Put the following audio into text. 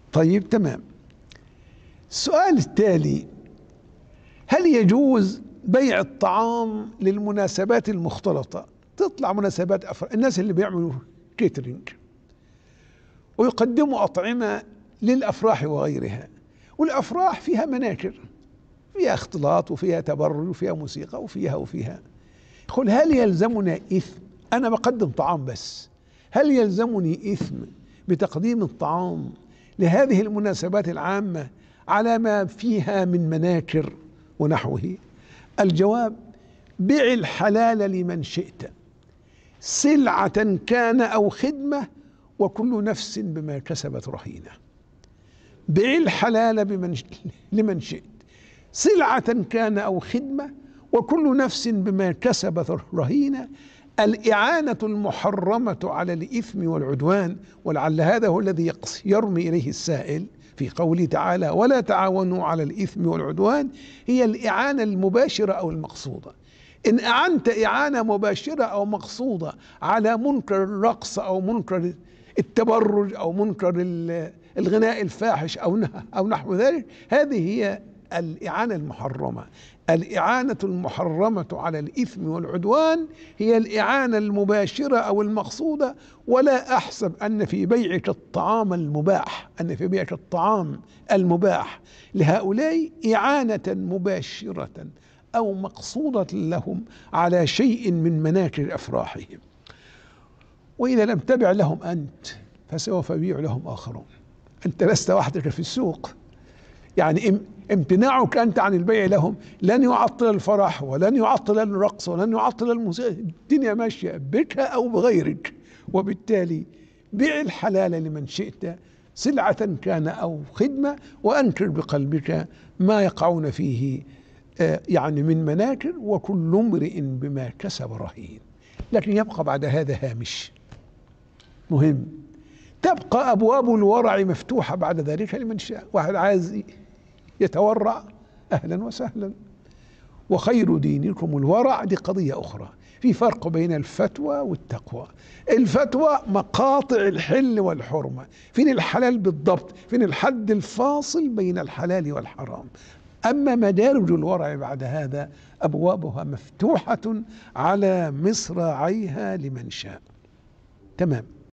طيب تمام. السؤال التالي: هل يجوز بيع الطعام للمناسبات المختلطة؟ تطلع مناسبات الناس اللي بيعملوا كيترينج ويقدموا أطعمة للأفراح وغيرها، والأفراح فيها مناكر، فيها اختلاط وفيها تبرج وفيها موسيقى وفيها. يقول: هل يلزمنا إثم؟ أنا بقدم طعام بس، هل يلزمني إثم بتقديم الطعام لهذه المناسبات العامة على ما فيها من مناكر ونحوه؟ الجواب: بع الحلال لمن شئت، سلعة كان أو خدمة، وكل نفس بما كسبت رهينة. بع الحلال لمن شئت، سلعة كان أو خدمة، وكل نفس بما كسبت رهينة. الإعانة المحرمة على الإثم والعدوان، ولعل هذا هو الذي يرمي إليه السائل في قوله تعالى: ولا تعاونوا على الإثم والعدوان، هي الإعانة المباشرة أو المقصودة. إن أعنت إعانة مباشرة أو مقصودة على منكر الرقص أو منكر التبرج أو منكر الغناء الفاحش أو نحو ذلك، هذه هي الإعانة المحرمة. الإعانة المحرمة على الإثم والعدوان هي الإعانة المباشرة أو المقصودة. ولا أحسب أن في بيعك الطعام المباح لهؤلاء إعانة مباشرة أو مقصودة لهم على شيء من مناكر أفراحهم. وإذا لم تبع لهم أنت فسوف يبيع لهم آخرون. أنت لست وحدك في السوق، يعني امتناعك أنت عن البيع لهم لن يعطل الفرح ولن يعطل الرقص ولن يعطل الموسيقى. الدنيا ماشية بك أو بغيرك. وبالتالي بيع الحلال لمن شئت، سلعة كان أو خدمة، وأنكر بقلبك ما يقعون فيه يعني من مناكر، وكل امرئ بما كسب رهين. لكن يبقى بعد هذا هامش مهم: تبقى أبواب الورع مفتوحة بعد ذلك لمن شاء. واحد عايز يتورع، أهلا وسهلا، وخير دينكم الورع، دي قضية أخرى. في فرق بين الفتوى والتقوى. الفتوى مقاطع الحل والحرمة، فين الحلال بالضبط، فين الحد الفاصل بين الحلال والحرام. أما مدارج الورع بعد هذا أبوابها مفتوحة على مصراعيها لمن شاء. تمام.